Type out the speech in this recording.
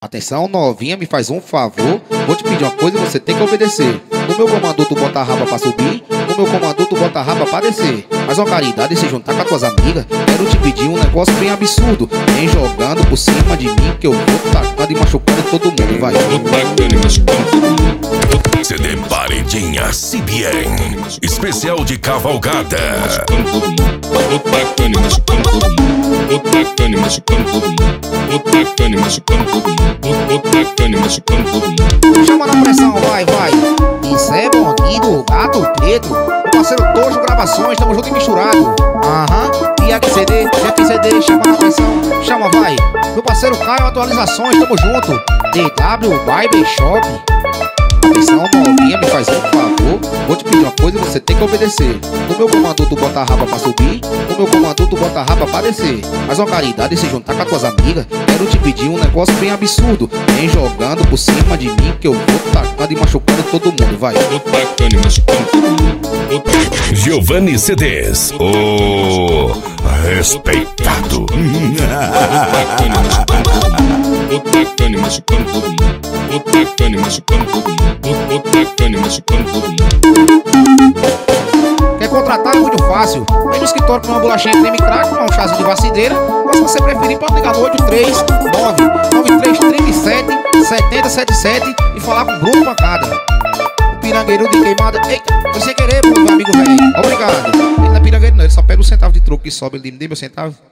Atenção, novinha, me faz um favor. Vou te pedir uma coisa e você tem que obedecer. No meu comando tu bota a raba pra subir, no meu comando tu bota a raba pra descer. Mas uma caridade, se juntar com as tuas amigas, quero te pedir um negócio bem absurdo. Vem jogando por cima de mim que eu vou tacando e machucando todo mundo, vai. CD Paredinha CBN, especial de cavalgada. Chama na pressão, vai, vai. Isso é bonito, gato preto. Meu parceiro Tojo Gravações, tamo junto e misturado. E XCD, FCD, chama na pressão, chama, vai. Meu parceiro Caio Atualizações, tamo junto. DW Barber Shop. Atenção, novinha, me faz um favor. Vou te pedir uma coisa e você tem que obedecer. No meu comando tu bota a raba pra subir, no meu comando tu bota a raba pra descer. Mas uma caridade, se juntar com as tuas amigas, quero te pedir um negócio bem absurdo. Vem jogando por cima de mim que eu vou tacando e machucando todo mundo, vai. Giovanni CDs, o respeitado. Quer contratar? É muito fácil. Vem no escritório com uma bolachinha creme crack, um chazinho de vacideira. Ou se você preferir, pode ligar no 83993777077 e falar com o Bruno Pancada. O pirangueiro de queimada. Eita, foi sem querer, meu amigo velho. Obrigado. Ele não é pirangueiro não, ele só pega o centavo de troco que sobe. Ele me dê meu centavo.